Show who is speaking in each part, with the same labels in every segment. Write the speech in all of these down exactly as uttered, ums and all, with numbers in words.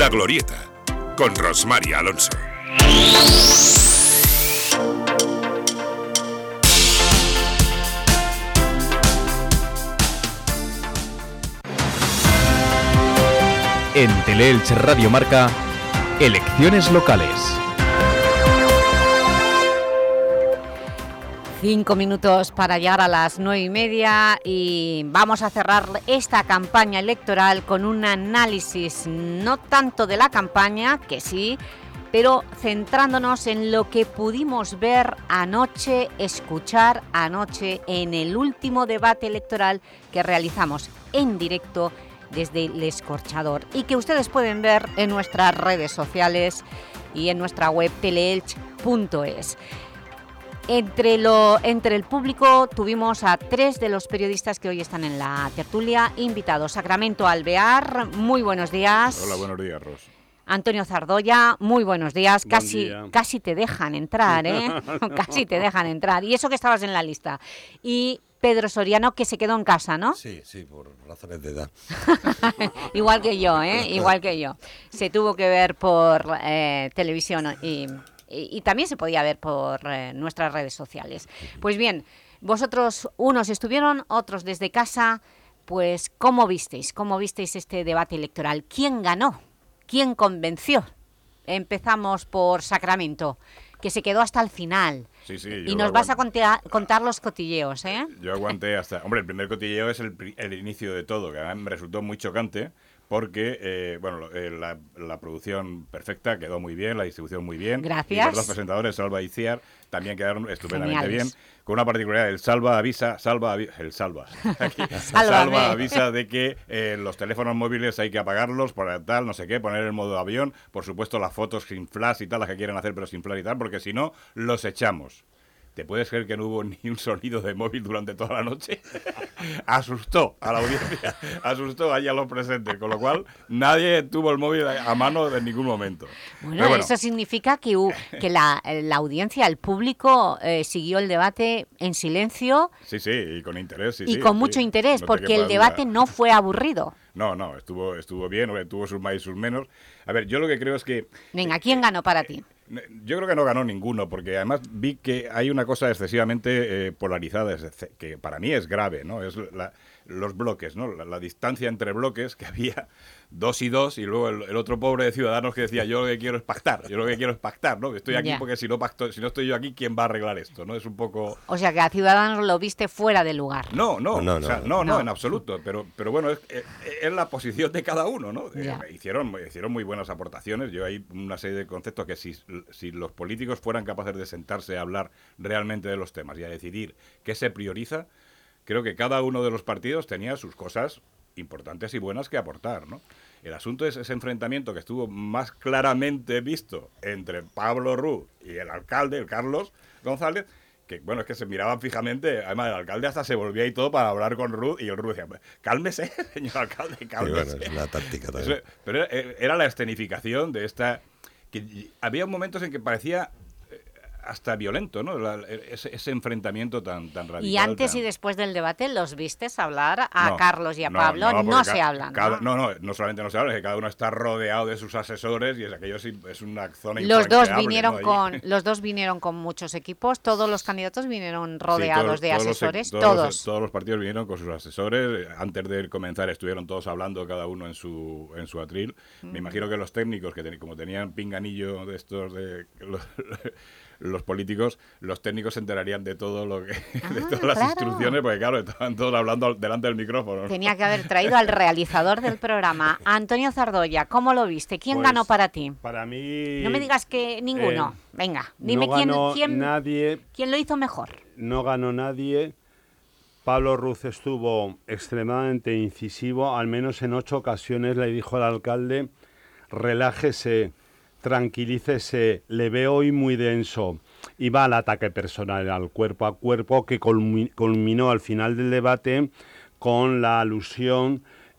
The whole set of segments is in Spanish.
Speaker 1: La Glorieta, con Rosmar Alonso.
Speaker 2: En Teleelch Radio Marca, elecciones locales.
Speaker 3: Cinco minutos para llegar a las nueve y media y vamos a cerrar esta campaña electoral con un análisis no tanto de la campaña, que sí, pero centrándonos en lo que pudimos ver anoche, escuchar anoche en el último debate electoral que realizamos en directo desde El Escorchador y que ustedes pueden ver en nuestras redes sociales y en nuestra web teleelch punto es. Entre, lo, entre el público tuvimos a tres de los periodistas que hoy están en la tertulia invitados. Sacramento Alvear, muy buenos días.
Speaker 4: Hola, buenos días, Ros.
Speaker 3: Antonio Zardoya, muy buenos días.
Speaker 4: Buen
Speaker 3: casi,
Speaker 4: día.
Speaker 3: casi te dejan entrar, ¿eh? Casi te dejan entrar. Y eso que estabas en la lista. Y Pedro Soriano, que se quedó en casa, ¿no?
Speaker 5: Sí, sí, por razones de edad.
Speaker 3: Igual que yo, ¿eh? Igual que yo. Se tuvo que ver por eh, televisión y... Y, y también se podía ver por eh, nuestras redes sociales. Pues bien, vosotros unos estuvieron, otros desde casa, pues ¿cómo visteis? ¿Cómo visteis este debate electoral? ¿Quién ganó? ¿Quién convenció? Empezamos por Sacramento, que se quedó hasta el final.
Speaker 4: Sí, sí,
Speaker 3: y nos vas a contar, contar los cotilleos, ¿eh?
Speaker 4: Yo aguanté hasta... Hombre, el primer cotilleo es el, el inicio de todo, que a mí me resultó muy chocante, porque, eh, bueno, eh, la, la producción perfecta, quedó muy bien, la distribución muy bien.
Speaker 3: Gracias.
Speaker 4: Y los dos presentadores, Salva y Ciar, también quedaron estupendamente
Speaker 3: Geniales.
Speaker 4: bien. Con una particularidad, el Salva avisa, Salva avisa, el Salva, aquí,
Speaker 3: Sálvame.
Speaker 4: Salva avisa de que eh, los teléfonos móviles hay que apagarlos para tal, no sé qué, poner el modo avión, por supuesto las fotos sin flash y tal, las que quieren hacer pero sin flash y tal, porque si no, los echamos. ¿Te puedes creer que no hubo ni un sonido de móvil durante toda la noche? Asustó a la audiencia, asustó allá a los presentes, con lo cual nadie tuvo el móvil a mano en ningún momento.
Speaker 3: Bueno, bueno. Eso significa que, uh, que la, la audiencia, el público, eh, siguió el debate en silencio.
Speaker 4: Sí, sí, y con interés. Sí,
Speaker 3: y
Speaker 4: sí,
Speaker 3: con
Speaker 4: sí,
Speaker 3: mucho interés,
Speaker 4: no
Speaker 3: porque el debate duda. no fue aburrido.
Speaker 4: No, no, estuvo, estuvo bien, tuvo sus más y sus menos. A ver, yo lo que creo es que...
Speaker 3: Venga, ¿quién eh, ganó para eh, ti?
Speaker 4: Yo creo que no ganó ninguno, porque además vi que hay una cosa excesivamente eh, polarizada, que para mí es grave, ¿no? Es la, los bloques, ¿no? La, la distancia entre bloques, que había dos y dos, y luego el, el otro pobre de Ciudadanos que decía, yo lo que quiero es pactar, yo lo que quiero es pactar, ¿no? Estoy aquí yeah. porque si no pacto, si no estoy yo aquí, ¿quién va a arreglar esto? ¿No? Es un poco...
Speaker 3: O sea, que a Ciudadanos lo viste fuera de lugar.
Speaker 4: No, no,
Speaker 5: no, no,
Speaker 4: o sea, no, no, no, en absoluto, pero, pero bueno, es, es, es la posición de cada uno, ¿no? Yeah. Eh, hicieron, hicieron muy buenas aportaciones, yo hay una serie de conceptos que si, si los políticos fueran capaces de sentarse a hablar realmente de los temas y a decidir qué se prioriza, creo que cada uno de los partidos tenía sus cosas importantes y buenas que aportar, ¿no? El asunto es ese enfrentamiento que estuvo más claramente visto entre Pablo Ruz y el alcalde, el Carlos González, que bueno, es que se miraban fijamente, además el alcalde hasta se volvía y todo para hablar con Ruz, y el Ruz decía, cálmese, señor alcalde, cálmese.
Speaker 5: Sí, bueno, es la táctica también.
Speaker 4: Eso, pero era, era la escenificación de esta... que había momentos en que parecía hasta violento, ¿no? La, ese, ese enfrentamiento tan, tan radical.
Speaker 3: Y antes
Speaker 4: tan...
Speaker 3: y después del debate, ¿los vistes hablar a
Speaker 4: no,
Speaker 3: Carlos y a
Speaker 4: no,
Speaker 3: Pablo? No, no se
Speaker 4: ca
Speaker 3: hablan,
Speaker 4: cada,
Speaker 3: ¿no?
Speaker 4: No, no, no solamente no se habla, es que cada uno está rodeado de sus asesores y es aquello es, es una zona
Speaker 3: los dos vinieron
Speaker 4: ¿no?
Speaker 3: con Los dos vinieron con muchos equipos, todos los candidatos vinieron rodeados sí, todos,
Speaker 4: de
Speaker 3: todos asesores,
Speaker 4: los,
Speaker 3: todos.
Speaker 4: Los, todos los partidos vinieron con sus asesores, antes de comenzar estuvieron todos hablando cada uno en su en su atril. Mm. Me imagino que los técnicos, que ten, como tenían pinganillo de estos de... Los, los políticos, los técnicos se enterarían de todo lo que ah, de todas las
Speaker 3: claro.
Speaker 4: instrucciones, porque claro, estaban todos hablando delante del micrófono, ¿no?
Speaker 3: Tenía que haber traído al realizador del programa. Antonio Zardoya, ¿cómo lo viste? ¿Quién
Speaker 6: pues,
Speaker 3: ganó para ti?
Speaker 6: Para mí...
Speaker 3: No me digas que ninguno. Eh, Venga, dime
Speaker 6: no
Speaker 3: quién,
Speaker 6: ganó
Speaker 3: quién,
Speaker 6: nadie,
Speaker 3: quién lo hizo mejor.
Speaker 6: No ganó nadie. Pablo Ruz estuvo extremadamente incisivo, al menos en ocho ocasiones le dijo al alcalde, relájese, tranquilícese, le veo hoy muy denso. Y va al ataque personal, al cuerpo a cuerpo, que culminó al final del debate con la alusión,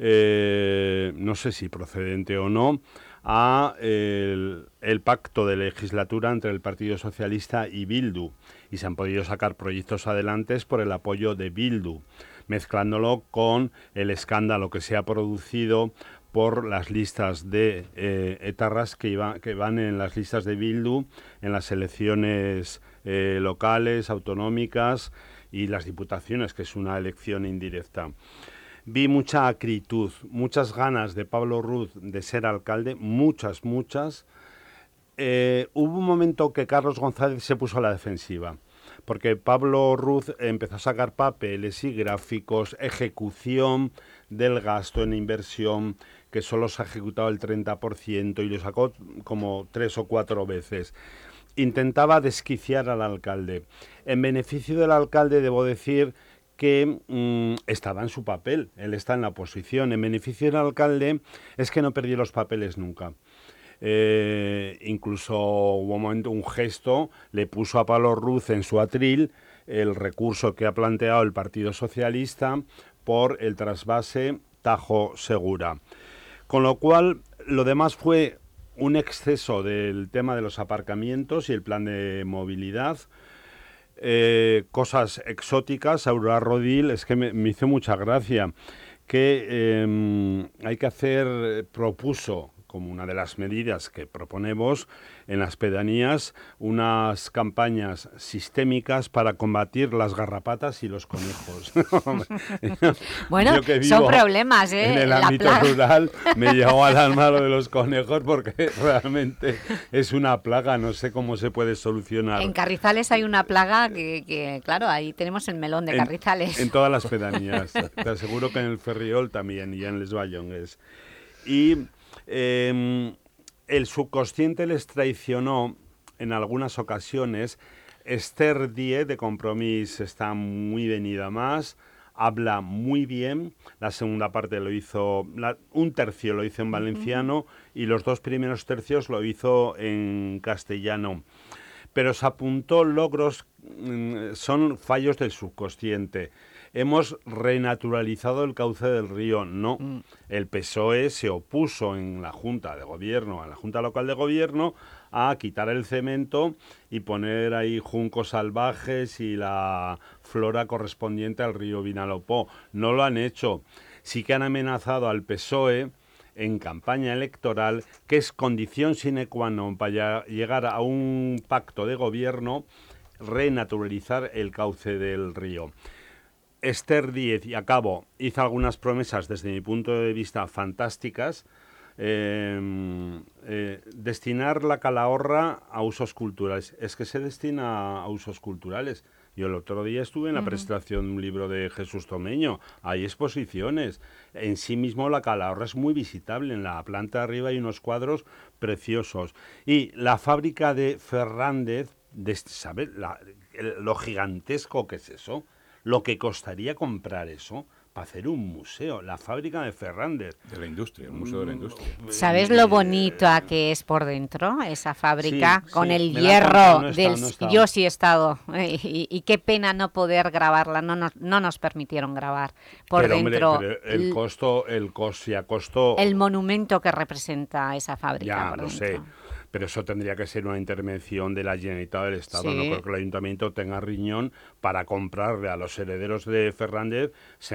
Speaker 6: eh, no sé si procedente o no, a el, el pacto de legislatura entre el Partido Socialista y Bildu. Y se han podido sacar proyectos adelante por el apoyo de Bildu, mezclándolo con el escándalo que se ha producido por las listas de eh, etarras que, iba, que van en las listas de Bildu en las elecciones eh, locales, autonómicas y las diputaciones, que es una elección indirecta. Vi mucha acritud, muchas ganas de Pablo Ruz de ser alcalde, muchas, muchas. Eh, hubo un momento que Carlos González se puso a la defensiva, porque Pablo Ruz empezó a sacar papeles y gráficos, ejecución del gasto en inversión, que solo se ha ejecutado el treinta por ciento y lo sacó como tres o cuatro veces. Intentaba desquiciar al alcalde. En beneficio del alcalde debo decir que mmm, estaba en su papel, él está en la oposición. En beneficio del alcalde es que no perdió los papeles nunca. Eh, incluso hubo un momento, un gesto, le puso a Pablo Ruz en su atril el recurso que ha planteado el Partido Socialista por el trasvase Tajo Segura. Con lo cual, lo demás fue un exceso del tema de los aparcamientos y el plan de movilidad. Eh, cosas exóticas. Aurora Rodil, es que me, me hizo mucha gracia, que eh, hay que hacer, propuso, como una de las medidas que proponemos en las pedanías, unas campañas sistémicas para combatir las garrapatas y los conejos.
Speaker 3: Bueno, son problemas, ¿eh?
Speaker 6: En el
Speaker 3: la
Speaker 6: ámbito
Speaker 3: plaga.
Speaker 6: rural me llegó al alma lo de los conejos porque realmente es una plaga, no sé cómo se puede solucionar.
Speaker 3: En Carrizales hay una plaga que, que claro, ahí tenemos el melón de
Speaker 6: en,
Speaker 3: Carrizales.
Speaker 6: En todas las pedanías, te aseguro que en el Ferriol también y en Les Ballongues. Y Eh, el subconsciente les traicionó en algunas ocasiones. Esther Díez de Compromís está muy venida más, habla muy bien, la segunda parte lo hizo, la, un tercio lo hizo en valenciano uh-huh. y los dos primeros tercios lo hizo en castellano. Pero se apuntó logros, mmm, son fallos del subconsciente. Hemos renaturalizado el cauce del río. No, mm. el P S O E se opuso en la Junta de Gobierno, en la Junta Local de Gobierno, a quitar el cemento y poner ahí juncos salvajes y la flora correspondiente al río Vinalopó. No lo han hecho. Sí que han amenazado al P S O E en campaña electoral, que es condición sine qua non para llegar a un pacto de gobierno, renaturalizar el cauce del río. Esther Díez, y acabo, hizo algunas promesas desde mi punto de vista fantásticas. Eh, eh, destinar la calahorra a usos culturales. Es que se destina a usos culturales. Yo el otro día estuve en la uh-huh. presentación de un libro de Jesús Tomeño. Hay exposiciones. En sí mismo la calahorra es muy visitable. En la planta de arriba hay unos cuadros preciosos. Y la fábrica de Fernández, de, ¿sabes? La, el, lo gigantesco que es eso. Lo que costaría comprar eso para hacer un museo, la fábrica de Fernández.
Speaker 4: De la industria, el museo de la industria.
Speaker 3: ¿Sabes lo bonita que es por dentro esa fábrica? Sí, con
Speaker 6: sí,
Speaker 3: el hierro
Speaker 6: no
Speaker 3: del...
Speaker 6: está, no
Speaker 3: Yo sí he estado, y, y qué pena no poder grabarla, no nos, no nos permitieron grabar por
Speaker 6: pero,
Speaker 3: dentro.
Speaker 6: Hombre, pero el costo, el costo, ya costó...
Speaker 3: El monumento que representa esa fábrica
Speaker 6: ya,
Speaker 3: por
Speaker 6: lo
Speaker 3: dentro.
Speaker 6: sé. Pero eso tendría que ser una intervención de la Generalitat del Estado.
Speaker 3: Sí.
Speaker 6: No creo que el Ayuntamiento tenga riñón para comprarle a los herederos de Fernández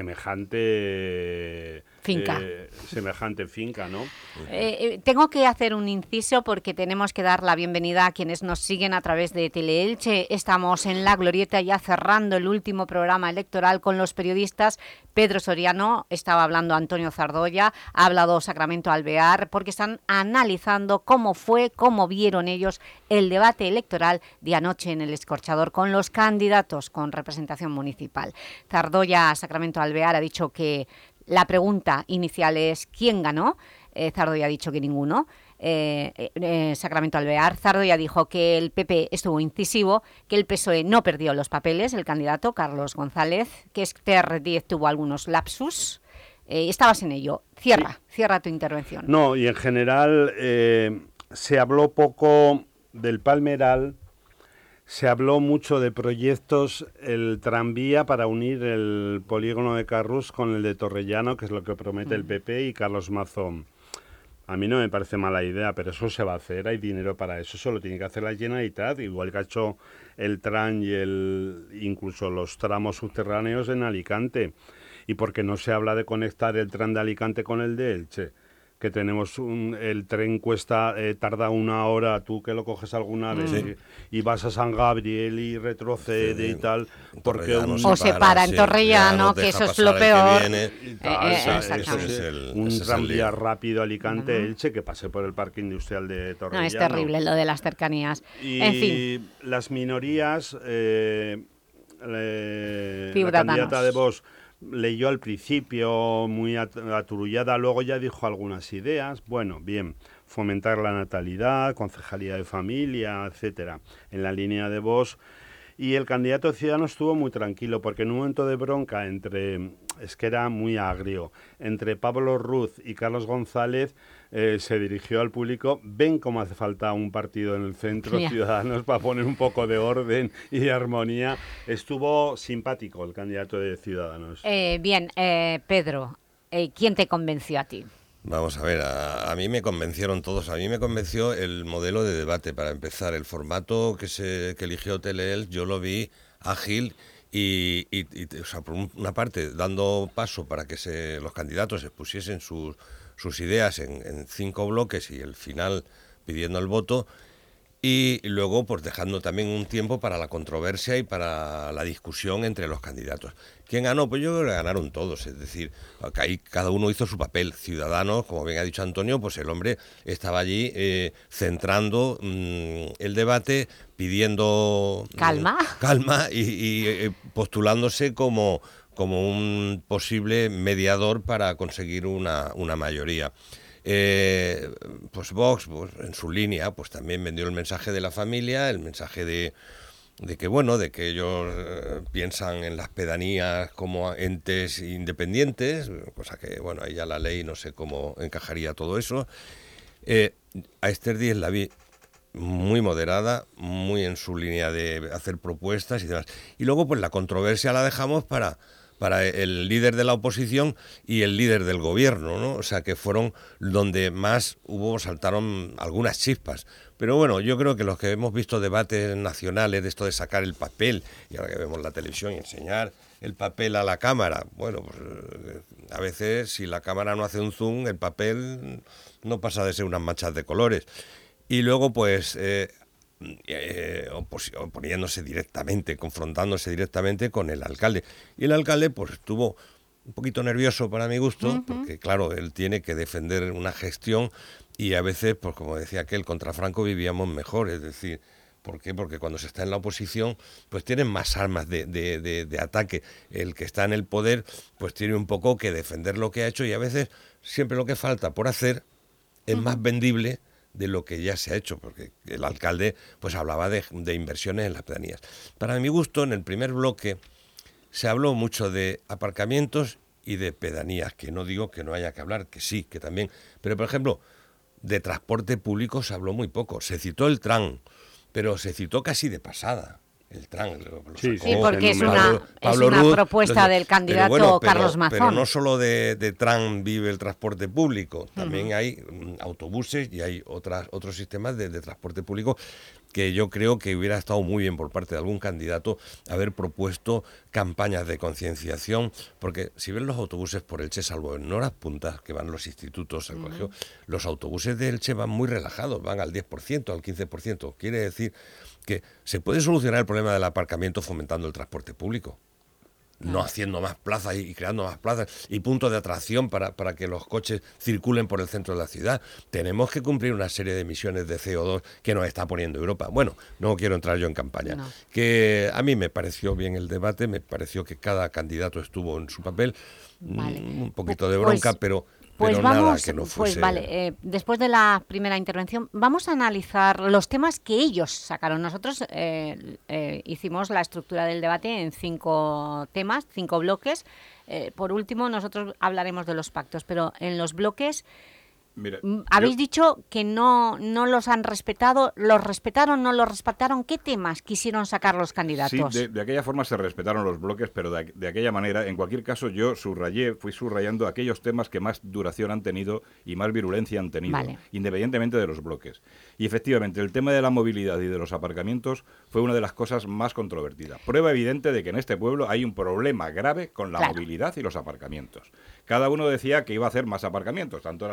Speaker 6: semejante
Speaker 3: finca.
Speaker 6: Eh, semejante finca, ¿no?
Speaker 3: Eh, eh, tengo que hacer un inciso porque tenemos que dar la bienvenida a quienes nos siguen a través de Teleelche. Estamos en La Glorieta ya cerrando el último programa electoral con los periodistas. Pedro Soriano, estaba hablando Antonio Zardoya, ha hablado Sacramento Alvear, porque están analizando cómo fue, cómo vieron ellos el debate electoral de anoche en el Escorchador con los candidatos con representación municipal. Zardoya, Sacramento Alvear, ha dicho que la pregunta inicial es ¿quién ganó? Eh, Zardoya ha dicho que ninguno. Eh, eh, Sacramento Alvear, Zardoya dijo que el P P estuvo incisivo, que el P S O E no perdió los papeles, el candidato Carlos González, que Esther Díez tuvo algunos lapsus. Eh, estabas en ello. Cierra, sí. cierra tu intervención.
Speaker 6: No, y en general eh, se habló poco del Palmeral. Se habló mucho de proyectos, el tranvía para unir el polígono de Carrús con el de Torrellano, que es lo que promete el P P y Carlos Mazón. A mí no me parece mala idea, pero eso se va a hacer, hay dinero para eso, eso lo tiene que hacer la Generalitat, igual que ha hecho el tram y el, incluso los tramos subterráneos en Alicante. ¿Y por qué no se habla de conectar el tram de Alicante con el de Elche? que tenemos un, el tren cuesta, eh, tarda una hora, tú que lo coges alguna vez
Speaker 5: Sí.
Speaker 6: y, y vas a San Gabriel y retrocede
Speaker 5: Sí,
Speaker 6: y tal,
Speaker 5: en
Speaker 6: porque
Speaker 5: Torrellano
Speaker 6: un,
Speaker 5: se
Speaker 3: O se para en
Speaker 5: sí,
Speaker 3: Torrellano,
Speaker 5: ya nos
Speaker 3: que
Speaker 5: deja
Speaker 3: eso es
Speaker 5: pasar
Speaker 3: lo
Speaker 5: el que
Speaker 3: peor.
Speaker 5: viene.
Speaker 6: y
Speaker 3: Eh,
Speaker 6: tal,
Speaker 3: eh,
Speaker 6: esa-
Speaker 3: exactamente.
Speaker 5: ese es el-
Speaker 6: un
Speaker 5: ese es el
Speaker 6: tranvía
Speaker 5: lío.
Speaker 6: rápido Alicante-Elche
Speaker 3: Ujú.
Speaker 6: que pase por el parque industrial de
Speaker 3: No,
Speaker 6: Torrellano.
Speaker 3: es terrible lo de las cercanías.
Speaker 6: Y
Speaker 3: En fin,
Speaker 6: las minorías, eh, le- la
Speaker 3: Ciudadanos.
Speaker 6: candidata de Vox leyó al principio muy at- aturullada, luego ya dijo algunas ideas. Bueno, bien, fomentar la natalidad, concejalía de familia, etcétera, en la línea de Vox. Y el candidato de Ciudadanos estuvo muy tranquilo, porque en un momento de bronca entre, es que era muy agrio, entre Pablo Ruz y Carlos González, eh, se dirigió al público: ven cómo hace falta un partido en el centro,
Speaker 3: Ya.
Speaker 6: Ciudadanos, para poner un poco de orden y de armonía. Estuvo simpático el candidato de Ciudadanos.
Speaker 3: eh, bien, eh, Pedro, eh, ¿quién te convenció a ti?
Speaker 5: Vamos a ver, a, a mí me convencieron todos. A mí me convenció el modelo de debate, para empezar. El formato que se que eligió Teleelch, yo lo vi ágil y, y, y, o sea, por un- una parte, dando paso para que se, los candidatos expusiesen sus, sus ideas en, en cinco bloques y el final pidiendo el voto. Y luego, pues dejando también un tiempo para la controversia y para la discusión entre los candidatos. ¿Quién ganó? Pues yo creo que ganaron todos, es decir, que ahí cada uno hizo su papel. Ciudadanos, como bien ha dicho Antonio, pues el hombre estaba allí eh, centrando mmm, el debate, pidiendo mm,
Speaker 3: Calma.
Speaker 5: calma y, y, eh, postulándose como, como un posible mediador para conseguir una, una mayoría. Eh, pues Vox, pues, en su línea, pues también vendió el mensaje de la familia, el mensaje de, de que bueno, de que ellos eh, piensan en las pedanías como entes independientes, cosa que bueno, ahí ya la ley no sé cómo encajaría todo eso. Eh, a Esther Díez la vi muy moderada, muy en su línea de hacer propuestas y demás. Y luego pues la controversia la dejamos para para el líder de la oposición y el líder del gobierno, ¿no? O sea, que fueron donde más hubo, saltaron algunas chispas. Pero bueno, yo creo que los que hemos visto debates nacionales de esto de sacar el papel, y ahora que vemos la televisión y enseñar el papel a la cámara, bueno, pues a veces si la cámara no hace un zoom, el papel no pasa de ser unas manchas de colores. Y luego pues... Eh, Eh, opos- oponiéndose directamente, confrontándose directamente con el alcalde. Y el alcalde pues estuvo un poquito nervioso para mi gusto, uh-huh. porque claro, él tiene que defender una gestión y a veces, pues como decía aquel, contra Franco vivíamos mejor, es decir, ¿por qué? Porque cuando se está en la oposición, pues tienen más armas de, de, de, de ataque. El que está en el poder, pues tiene un poco que defender lo que ha hecho y a veces siempre lo que falta por hacer es uh-huh. más vendible de lo que ya se ha hecho, porque el alcalde pues hablaba de, de inversiones en las pedanías. Para mi gusto, en el primer bloque se habló mucho de aparcamientos y de pedanías, que no digo que no haya que hablar, que sí, que también, pero por ejemplo, de transporte público se habló muy poco. Se citó el tram, pero se citó casi de pasada. El tram, lo, lo
Speaker 6: sí,
Speaker 3: sacó, sí, porque es una,
Speaker 5: Pablo, Pablo
Speaker 3: es una
Speaker 5: Ruz,
Speaker 3: propuesta
Speaker 5: los,
Speaker 3: del candidato
Speaker 5: pero bueno, pero,
Speaker 3: Carlos Mazón.
Speaker 5: Pero no solo de, de tram vive el transporte público, también uh-huh. hay um, autobuses y hay otras otros sistemas de, de transporte público que yo creo que hubiera estado muy bien por parte de algún candidato haber propuesto campañas de concienciación, porque si ven los autobuses por Elche, salvo en horas puntas que van los institutos al uh-huh. colegio, los autobuses de Elche van muy relajados, van al diez por ciento, al quince por ciento. Quiere decir que se puede solucionar el problema del aparcamiento fomentando el transporte público, no haciendo más plazas y creando más plazas y puntos de atracción para, para que los coches circulen por el centro de la ciudad. Tenemos que cumplir una serie de emisiones de C O dos que nos está poniendo Europa. Bueno, no quiero entrar yo en campaña. No. Que a mí me pareció bien el debate, me pareció que cada candidato estuvo en su papel, vale. un poquito de bronca, pues, pero...
Speaker 3: Pues
Speaker 5: Pero
Speaker 3: vamos,
Speaker 5: nada que no fuese...
Speaker 3: pues vale, eh, después de la primera intervención vamos a analizar los temas que ellos sacaron. Nosotros eh, eh, hicimos la estructura del debate en cinco temas, cinco bloques. Eh, por último, nosotros hablaremos de los pactos, pero en los bloques...
Speaker 4: Mira,
Speaker 3: habéis
Speaker 4: yo...
Speaker 3: dicho que no, no los han respetado, ¿los respetaron, no los respetaron? ¿Qué temas quisieron sacar los candidatos?
Speaker 4: Sí, de, de aquella forma se respetaron los bloques, pero de, de aquella manera, en cualquier caso, yo subrayé, fui subrayando aquellos temas que más duración han tenido y más virulencia han tenido, vale. independientemente de los bloques. Y efectivamente, el tema de la movilidad y de los aparcamientos fue una de las cosas más controvertidas. Prueba evidente de que en este pueblo hay un problema grave con la claro. movilidad y los aparcamientos. Cada uno decía que iba a hacer más aparcamientos, tanto el alcalde como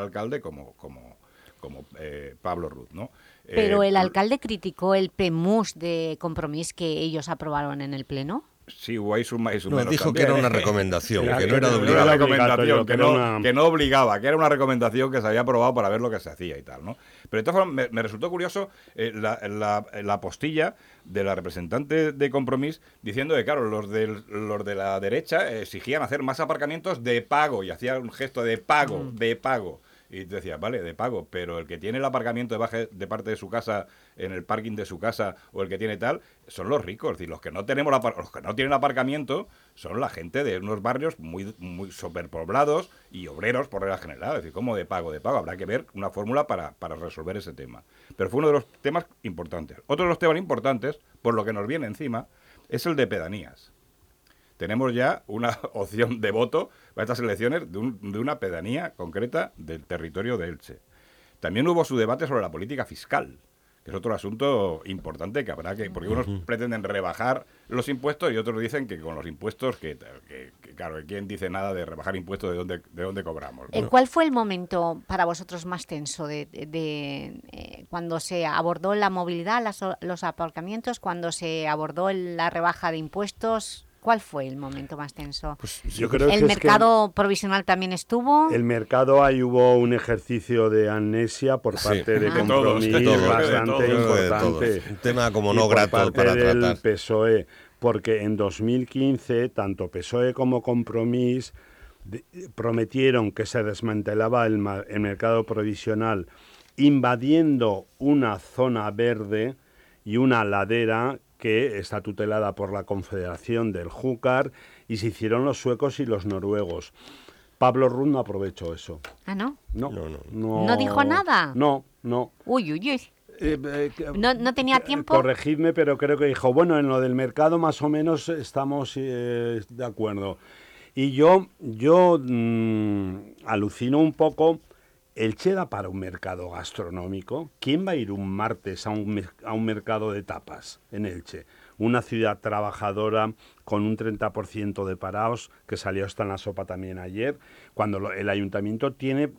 Speaker 4: como, como, como eh, Pablo Ruz, ¿no?
Speaker 3: Pero
Speaker 4: eh,
Speaker 3: el alcalde criticó el P M U S de Compromís que ellos aprobaron en el Pleno.
Speaker 4: Sí, hubo ahí suma y
Speaker 5: No, dijo que era una recomendación,
Speaker 6: Era
Speaker 5: que no
Speaker 6: que
Speaker 5: era de
Speaker 6: no
Speaker 4: Era
Speaker 6: era
Speaker 4: una
Speaker 5: obligación.
Speaker 4: recomendación,
Speaker 6: obligatorio,
Speaker 4: que
Speaker 6: que
Speaker 4: no,
Speaker 6: era una-
Speaker 4: que no obligaba, que era una recomendación que se había aprobado para ver lo que se hacía y tal, ¿no? Pero de todas formas, me, me resultó curioso eh, la, la, la postilla de la representante de Compromís diciendo que, claro, los, del, los de la derecha exigían hacer más aparcamientos de pago y hacía un gesto de pago, mm. de pago. Y tú decías, vale, de pago, pero el que tiene el aparcamiento de, baje, de parte de su casa, en el parking de su casa, o el que tiene tal, son los ricos. Es decir, los que no tenemos la, los que no tienen aparcamiento son la gente de unos barrios muy, muy superpoblados y obreros por regla general. Es decir, ¿cómo de pago? De pago. Habrá que ver una fórmula para, para resolver ese tema. Pero fue uno de los temas importantes. Otro de los temas importantes, por lo que nos viene encima, es el de pedanías. Tenemos ya una opción de voto para estas elecciones de, un, de una pedanía concreta del territorio de Elche. También hubo su debate sobre la política fiscal, que es otro asunto importante que habrá que... Porque unos uh-huh. pretenden rebajar los impuestos y otros dicen que con los impuestos, que, que, que claro, ¿quién dice nada de rebajar impuestos de dónde, de dónde cobramos?
Speaker 3: ¿no? ¿Cuál fue el momento para vosotros más tenso de, de, de eh, cuando se abordó la movilidad, las, los aparcamientos, cuando se abordó la rebaja de impuestos? ¿Cuál fue el momento más tenso?
Speaker 6: Pues yo creo
Speaker 3: ¿El
Speaker 6: que
Speaker 3: mercado
Speaker 6: es que
Speaker 3: provisional también estuvo?
Speaker 6: El mercado, ahí hubo un ejercicio de amnesia por parte sí. de
Speaker 3: ah.
Speaker 6: Compromís
Speaker 5: de todos,
Speaker 6: bastante
Speaker 5: de todos,
Speaker 6: importante.
Speaker 5: De todos. Un tema como no
Speaker 6: por
Speaker 5: grato
Speaker 6: parte
Speaker 5: para
Speaker 6: del
Speaker 5: tratar.
Speaker 6: P S O E, porque en dos mil quince, tanto P S O E como Compromís de, prometieron que se desmantelaba el, el mercado provisional invadiendo una zona verde y una ladera que está tutelada por la Confederación del Júcar, y se hicieron los suecos y los noruegos. Pablo Ruz no aprovechó eso.
Speaker 3: ¿Ah, no?
Speaker 6: No,
Speaker 5: no, no.
Speaker 6: no,
Speaker 3: ¿No dijo nada?
Speaker 6: No, no.
Speaker 3: Uy, uy, uy.
Speaker 6: Eh, eh,
Speaker 3: ¿No, ¿No tenía tiempo?
Speaker 6: Corregidme, pero creo que dijo, bueno, en lo del mercado más o menos estamos eh, de acuerdo. Y yo, yo mmm, alucino un poco. Elche da para un mercado gastronómico. ¿Quién va a ir un martes a un, a un mercado de tapas en Elche? Una ciudad trabajadora con un treinta por ciento de parados, que salió hasta en la sopa también ayer, cuando lo, el ayuntamiento tiene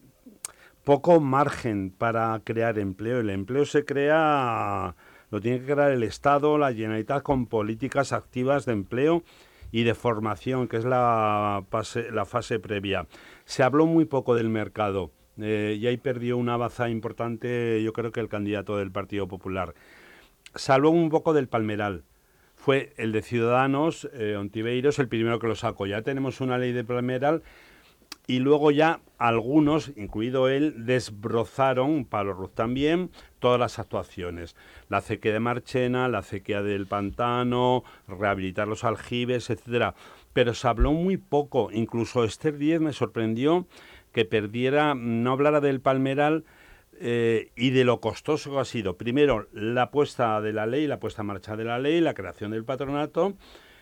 Speaker 6: poco margen para crear empleo. El empleo se crea, lo tiene que crear el Estado, la Generalitat, con políticas activas de empleo y de formación, que es la fase, la fase previa. Se habló muy poco del mercado. Eh, y ahí perdió una baza importante, yo creo que el candidato del Partido Popular. Se habló un poco del Palmeral. Fue el de Ciudadanos, eh, Ontiveros, el primero que lo sacó. Ya tenemos una ley de Palmeral y luego ya algunos, incluido él, desbrozaron, Pablo Ruz también, todas las actuaciones. La acequia de Marchena, la acequia del Pantano, rehabilitar los aljibes, etcétera. Pero se habló muy poco. Incluso Esther Díez me sorprendió que perdiera, no hablara del Palmeral eh, y de lo costoso que ha sido. Primero, la puesta de la ley, la puesta en marcha de la ley, la creación del patronato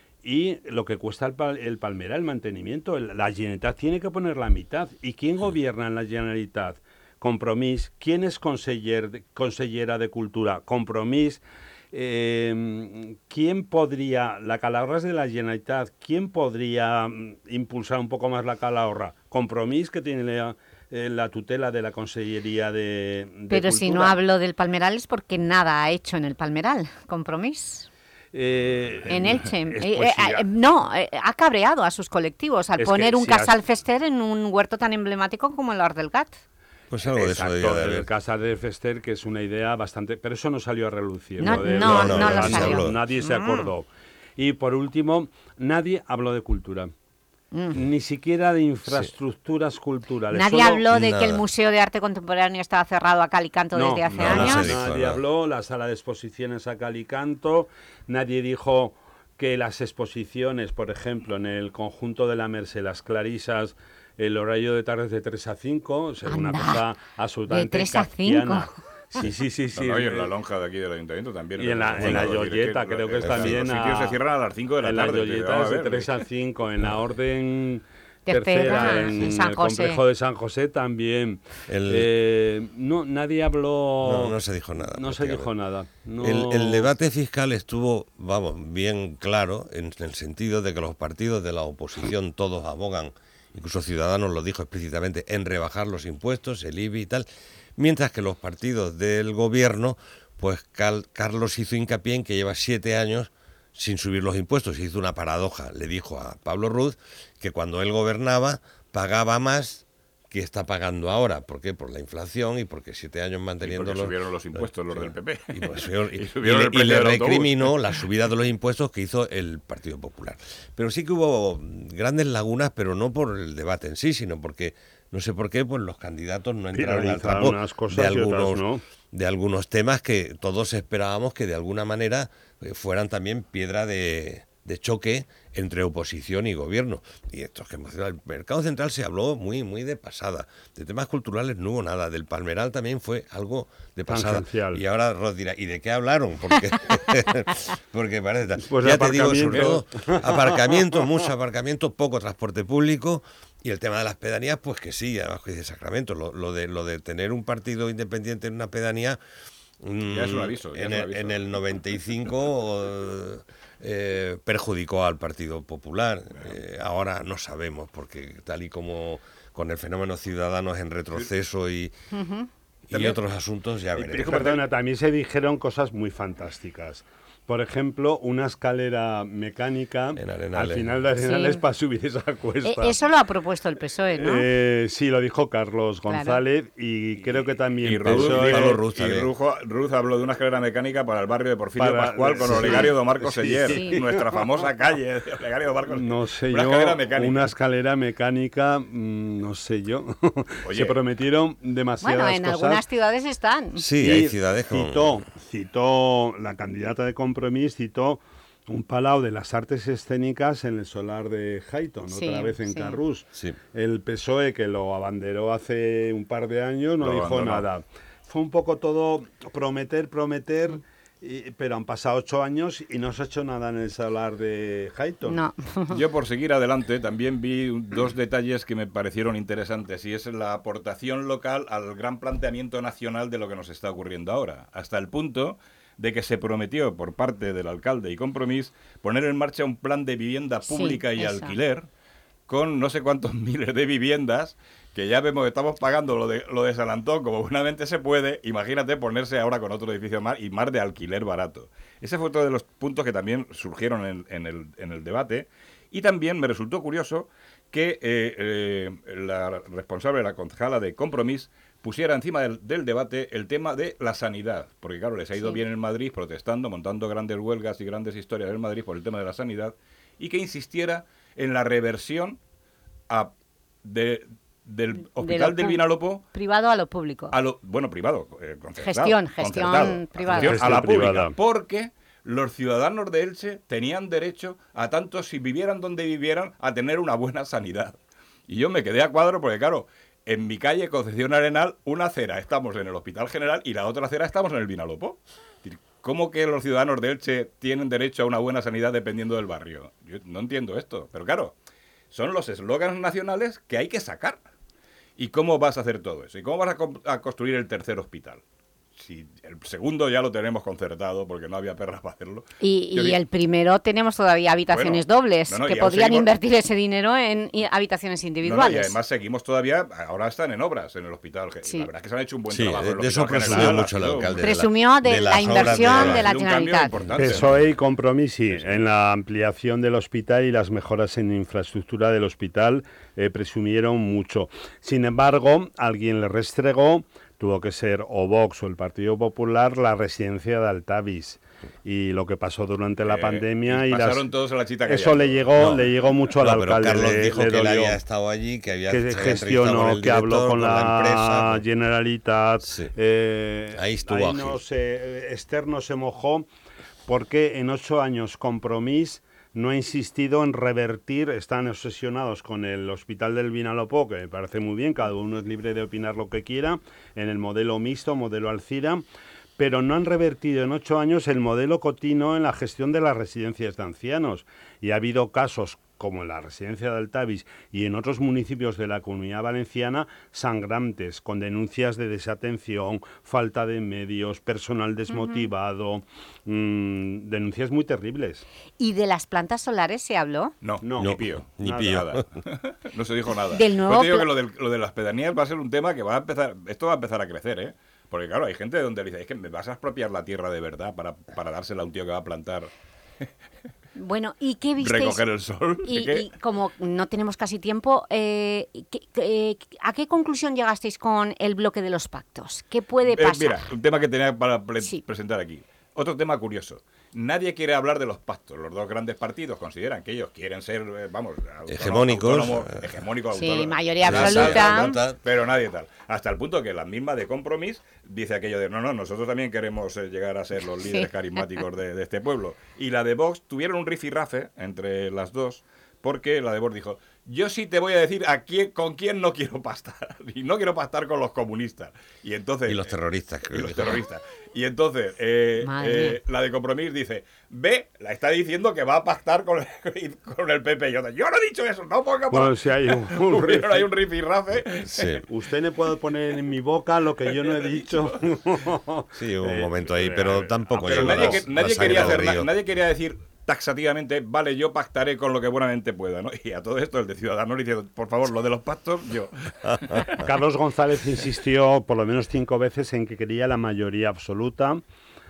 Speaker 6: y lo que cuesta el, pal, el Palmeral, el mantenimiento. El, la Generalitat tiene que poner la mitad. ¿Y quién gobierna en la Generalitat? Compromís. ¿Quién es conseller, consellera de Cultura? Compromís. Eh, ¿Quién podría, la Calahorra es de la Generalitat, quién podría mm, impulsar un poco más la Calahorra? Compromís, que tiene la, eh, la tutela de la Consellería de, de
Speaker 3: Pero
Speaker 6: Cultura.
Speaker 3: Si no hablo del Palmeral es porque nada ha hecho en el Palmeral, Compromís.
Speaker 6: Eh,
Speaker 3: en Elche.
Speaker 6: Es,
Speaker 3: eh,
Speaker 6: pues,
Speaker 3: eh,
Speaker 6: sí,
Speaker 3: eh, no, eh, ha cabreado a sus colectivos al
Speaker 6: es
Speaker 3: poner un
Speaker 6: si
Speaker 3: casal
Speaker 6: has...
Speaker 3: fester en un huerto tan emblemático como el Hort del Gat.
Speaker 5: Pues algo de
Speaker 6: Exacto,
Speaker 5: eso debía de
Speaker 6: el Casal de Fester, que es una idea bastante... Pero eso no salió a relucir.
Speaker 3: No,
Speaker 6: de,
Speaker 3: no,
Speaker 6: de,
Speaker 3: no, no, no lo salió.
Speaker 6: Nadie se acordó. Mm. Y por último, nadie habló de cultura. Mm. Ni siquiera de infraestructuras sí. culturales.
Speaker 3: Nadie
Speaker 6: Solo
Speaker 3: habló de
Speaker 5: nada.
Speaker 3: que el Museo de Arte Contemporáneo estaba cerrado a cal y canto
Speaker 6: no,
Speaker 3: desde hace
Speaker 6: no,
Speaker 3: años.
Speaker 6: No,
Speaker 5: se dijo
Speaker 6: nadie
Speaker 5: nada.
Speaker 6: habló, la sala de exposiciones a cal y canto. Nadie dijo que las exposiciones, por ejemplo, en el conjunto de la Merced, las Clarisas, el horario de tardes de tres a cinco, o sea, una cosa absolutamente
Speaker 3: de tres a cinco.
Speaker 6: Sí, sí, sí, sí.
Speaker 4: No, no, y en la lonja de aquí del ayuntamiento también.
Speaker 6: Y en la, en la Yoyeta, es que, creo que es también.
Speaker 4: Los sitios se cierran a las cinco de la
Speaker 6: en
Speaker 4: tarde.
Speaker 6: En la Yoyeta es de tres a cinco, en la orden tercera,
Speaker 3: tercera
Speaker 6: en,
Speaker 3: en San
Speaker 6: el
Speaker 3: José.
Speaker 6: complejo de San José también.
Speaker 5: El,
Speaker 6: eh, no, nadie habló.
Speaker 5: No, no se dijo nada.
Speaker 6: No se dijo nada. No...
Speaker 5: El, el debate fiscal estuvo, vamos, bien claro en el sentido de que los partidos de la oposición todos abogan incluso Ciudadanos lo dijo explícitamente, en rebajar los impuestos, el I B I y tal, mientras que los partidos del gobierno, pues Cal- Carlos hizo hincapié en que lleva siete años sin subir los impuestos, hizo una paradoja, le dijo a Pablo Ruz que cuando él gobernaba pagaba más que está pagando ahora. ¿Por qué? Por la inflación y porque siete años manteniendo los...
Speaker 4: subieron los impuestos los del P P.
Speaker 5: Y, pues, subieron, y,
Speaker 4: y, subieron
Speaker 5: y,
Speaker 4: el
Speaker 5: y le
Speaker 4: del
Speaker 5: recriminó
Speaker 4: autobús.
Speaker 5: la subida de los impuestos que hizo el Partido Popular. Pero sí que hubo grandes lagunas, pero no por el debate en sí, sino porque, no sé por qué, pues los candidatos no entraron al trapo
Speaker 6: unas cosas
Speaker 5: de
Speaker 6: y
Speaker 5: algunos,
Speaker 6: otras no.
Speaker 5: de algunos temas que todos esperábamos que de alguna manera eh, fueran también piedra de... de choque entre oposición y gobierno. Y esto es que el mercado central se habló muy muy de pasada. De temas culturales no hubo nada. Del Palmeral también fue algo de pasada.
Speaker 6: Tangencial.
Speaker 5: Y ahora Ros dirá, ¿y de qué hablaron? Porque, porque parece...
Speaker 6: Pues
Speaker 5: ya
Speaker 6: de
Speaker 5: te digo, sobre todo,
Speaker 6: aparcamiento.
Speaker 5: aparcamiento, mucho aparcamiento, poco transporte público. Y el tema de las pedanías, pues que sí, además que dice Sacramento, lo, lo, de, lo de tener un partido independiente en una pedanía...
Speaker 4: Ya es un aviso. Ya
Speaker 5: en,
Speaker 4: es un
Speaker 5: el,
Speaker 4: aviso.
Speaker 5: en el noventa y cinco eh, perjudicó al Partido Popular. Eh, ahora no sabemos, porque tal y como con el fenómeno Ciudadanos en retroceso y,
Speaker 3: Uh-huh.
Speaker 5: y
Speaker 4: También-
Speaker 5: otros asuntos, ya
Speaker 4: y-
Speaker 5: veremos.
Speaker 6: Perdona, también se dijeron cosas muy fantásticas. Por ejemplo, una escalera mecánica
Speaker 5: En Arenales.
Speaker 6: al final de Arenales
Speaker 3: Sí.
Speaker 6: para subir esa cuesta.
Speaker 3: E- Eso lo ha propuesto el P S O E, ¿no?
Speaker 6: Eh, sí, lo dijo Carlos
Speaker 3: Claro.
Speaker 6: González y creo que también
Speaker 4: Y
Speaker 6: P
Speaker 4: Ruz,
Speaker 6: S O E
Speaker 5: Pablo
Speaker 4: dijo-
Speaker 5: Ruz
Speaker 4: y
Speaker 5: también.
Speaker 4: Rujo- Ruz habló de una escalera mecánica para el barrio de Porfirio
Speaker 6: Para-
Speaker 4: Pascual con
Speaker 6: sí.
Speaker 4: Olegario de Marcos
Speaker 6: Sí.
Speaker 4: Seller,
Speaker 3: Sí.
Speaker 4: nuestra famosa calle de Olegario de Marcos.
Speaker 6: No sé
Speaker 4: una
Speaker 6: yo,
Speaker 4: escalera mecánica.
Speaker 6: una escalera mecánica, mm, no sé yo.
Speaker 4: Oye.
Speaker 6: Se prometieron demasiadas
Speaker 3: Bueno, en
Speaker 6: cosas.
Speaker 3: algunas ciudades están.
Speaker 5: Sí,
Speaker 6: Y
Speaker 5: hay ciudades con...
Speaker 6: citó, citó la candidata de Compromís, citó un palau de las artes escénicas en el solar de Highton,
Speaker 3: Sí,
Speaker 6: otra vez en
Speaker 3: sí.
Speaker 6: Carrús.
Speaker 5: Sí.
Speaker 6: El P S O E, que lo abanderó hace un par de años, no
Speaker 4: Lo
Speaker 6: dijo
Speaker 4: abandonó.
Speaker 6: nada. Fue un poco todo prometer, prometer, y- pero han pasado ocho años y no se ha hecho nada en el solar de Highton.
Speaker 3: No.
Speaker 4: Yo, por seguir adelante, también vi un- dos detalles que me parecieron interesantes, y es la aportación local al gran planteamiento nacional de lo que nos está ocurriendo ahora, hasta el punto de que se prometió por parte del alcalde y Compromís poner en marcha un plan de vivienda
Speaker 3: Sí,
Speaker 4: pública y
Speaker 3: eso.
Speaker 4: alquiler con no sé cuántos miles de viviendas, que ya vemos que estamos pagando lo de, lo de San Antón como buenamente se puede. Imagínate ponerse ahora con otro edificio más y más de alquiler barato. Ese fue otro de los puntos que también surgieron en, en el, en el debate. Y también me resultó curioso que eh, eh, la responsable, la concejala de Compromís, pusiera encima del, del debate el tema de la sanidad, porque claro, les ha ido
Speaker 3: Sí.
Speaker 4: bien en Madrid protestando, montando grandes huelgas y grandes historias en Madrid por el tema de la sanidad, y que insistiera en la reversión a, de, del hospital
Speaker 3: lo
Speaker 4: del
Speaker 3: pu-
Speaker 4: Vinalopó
Speaker 3: Privado a lo público.
Speaker 4: a lo, bueno, privado, eh, concertado,
Speaker 3: Gestión, gestión
Speaker 4: concertado,
Speaker 3: privada.
Speaker 4: gestión a la
Speaker 6: Gestión
Speaker 4: pública,
Speaker 6: privada.
Speaker 4: porque los ciudadanos de Elche tenían derecho a tanto, si vivieran donde vivieran, a tener una buena sanidad. Y yo me quedé a cuadro porque, claro, en mi calle, Concepción Arenal, una acera estamos en el Hospital General y la otra acera estamos en el Vinalopó. Es decir, ¿cómo que los ciudadanos de Elche tienen derecho a una buena sanidad dependiendo del barrio? Yo no entiendo esto, pero claro, son los eslóganes nacionales que hay que sacar. ¿Y cómo vas a hacer todo eso? ¿Y cómo vas a, co- a construir el tercer hospital? Si el segundo ya lo tenemos concertado porque no había perras para hacerlo.
Speaker 3: Y,
Speaker 4: Yo
Speaker 3: y
Speaker 4: vi-
Speaker 3: el primero tenemos todavía habitaciones
Speaker 4: Bueno,
Speaker 3: dobles,
Speaker 4: no, no,
Speaker 3: que
Speaker 4: y aún
Speaker 3: podrían
Speaker 4: seguimos-
Speaker 3: invertir ese dinero en i- habitaciones
Speaker 4: No, no,
Speaker 3: individuales.
Speaker 4: y además seguimos todavía, ahora están en obras en el hospital.
Speaker 3: Sí.
Speaker 4: La verdad es que se han hecho un buen
Speaker 5: Sí,
Speaker 4: trabajo.
Speaker 5: de,
Speaker 4: en el
Speaker 5: de eso
Speaker 4: Hospital
Speaker 5: presumió
Speaker 4: General,
Speaker 5: mucho el
Speaker 4: ha sido un-
Speaker 5: alcalde.
Speaker 3: Presumió de
Speaker 5: las
Speaker 3: la
Speaker 5: obras
Speaker 3: inversión
Speaker 5: la-
Speaker 3: de la
Speaker 4: ha sido un cambio
Speaker 3: Generalitat.
Speaker 4: importante.
Speaker 6: P S O E y Compromís, sí, en la ampliación del hospital y las mejoras en infraestructura del hospital eh, presumieron mucho. Sin embargo, alguien le restregó, tuvo que ser o Vox o el Partido Popular, la residencia de Altavis y lo que pasó durante la
Speaker 4: Eh,
Speaker 6: pandemia
Speaker 4: y
Speaker 6: y las...
Speaker 4: pasaron todos a la chita
Speaker 6: Eso
Speaker 4: callada.
Speaker 6: le llegó,
Speaker 5: No,
Speaker 6: le llegó mucho al
Speaker 5: No, pero
Speaker 6: alcalde.
Speaker 5: Carlos
Speaker 6: le-
Speaker 5: dijo
Speaker 6: le
Speaker 5: que él
Speaker 6: dolió.
Speaker 5: había estado allí, que había
Speaker 6: que
Speaker 5: se había entrevistado con
Speaker 6: gestionó,
Speaker 5: el
Speaker 6: que habló
Speaker 5: director,
Speaker 6: con la,
Speaker 5: empresa. con-
Speaker 6: Generalitat.
Speaker 5: Sí.
Speaker 6: eh,
Speaker 5: Ahí estuvo
Speaker 6: ahí
Speaker 5: ágil.
Speaker 6: no se, Esther no se mojó porque en ocho años Compromís no ha insistido en revertir, están obsesionados con el Hospital del Vinalopó, que me parece muy bien, cada uno es libre de opinar lo que quiera, en el modelo mixto, modelo Alcira, pero no han revertido en ocho años el modelo Cotino en la gestión de las residencias de ancianos. Y ha habido casos como en la residencia de Altavis y en otros municipios de la Comunidad Valenciana, sangrantes, con denuncias de desatención, falta de medios, personal desmotivado, uh-huh. mmm, denuncias muy terribles.
Speaker 3: ¿Y de las plantas solares se habló?
Speaker 4: No,
Speaker 6: no
Speaker 4: ni pío.
Speaker 5: Ni
Speaker 4: nada,
Speaker 5: pío.
Speaker 4: Nada. No se dijo nada.
Speaker 3: Del nuevo
Speaker 4: Pues te digo
Speaker 3: pla-
Speaker 4: que lo, del, lo de las pedanías va a ser un tema que va a empezar, esto va a empezar a crecer, ¿eh? Porque claro, hay gente donde le dice, es que me vas a expropiar la tierra de verdad para, para dársela a un tío que va a plantar...
Speaker 3: Bueno, ¿y qué visteis?
Speaker 4: Recoger el sol.
Speaker 3: Y,
Speaker 4: ¿Qué?
Speaker 3: y como no tenemos casi tiempo, eh, ¿qué, qué, ¿a qué conclusión llegasteis con el bloque de los pactos? ¿Qué puede
Speaker 4: Eh,
Speaker 3: pasar?
Speaker 4: mira, un tema que tenía para pre-
Speaker 3: Sí.
Speaker 4: presentar aquí. Otro tema curioso. Nadie quiere hablar de los pactos. Los dos grandes partidos consideran que ellos quieren ser, eh, vamos, autónomos,
Speaker 5: Hegemónicos.
Speaker 4: autónomos, hegemónicos,
Speaker 3: Sí,
Speaker 4: autónomos.
Speaker 3: mayoría
Speaker 4: Nada,
Speaker 3: absoluta.
Speaker 4: nada, pero nadie tal. Hasta el punto que la misma de Compromís dice aquello de, no, no, nosotros también queremos eh, llegar a ser los líderes
Speaker 3: Sí.
Speaker 4: carismáticos de, de este pueblo. Y la de Vox tuvieron un rifirrafe entre las dos, porque la de Vox dijo, yo sí te voy a decir a quién, con quién no quiero pastar. Y no quiero pastar con los comunistas. Y entonces...
Speaker 5: Y los terroristas,
Speaker 4: Y
Speaker 5: creo.
Speaker 4: los terroristas. Y entonces, eh,
Speaker 3: Madre
Speaker 4: eh, la de Compromís dice, ve, la está diciendo que va a pactar con el, con el P P. Yo, yo no he dicho eso, no ponga por...
Speaker 6: Bueno, si hay un, un
Speaker 4: Hubieron ahí
Speaker 6: rifi-
Speaker 4: un rifirrafe.
Speaker 5: Sí,
Speaker 6: Usted no puede poner en mi boca lo que yo no he dicho.
Speaker 5: sí, hubo un
Speaker 6: Eh,
Speaker 5: momento ahí,
Speaker 6: eh,
Speaker 5: pero tampoco
Speaker 4: Pero
Speaker 5: llegó
Speaker 4: nadie,
Speaker 5: la-
Speaker 4: que-
Speaker 5: la
Speaker 4: nadie
Speaker 5: sangre
Speaker 4: quería
Speaker 5: al
Speaker 4: hacer na-
Speaker 5: río.
Speaker 4: nadie quería decir taxativamente, vale, yo pactaré con lo que buenamente pueda, ¿no? Y a todo esto el de Ciudadanos le dice, por favor, lo de los pactos, yo.
Speaker 6: Carlos González insistió por lo menos cinco veces en que quería la mayoría absoluta.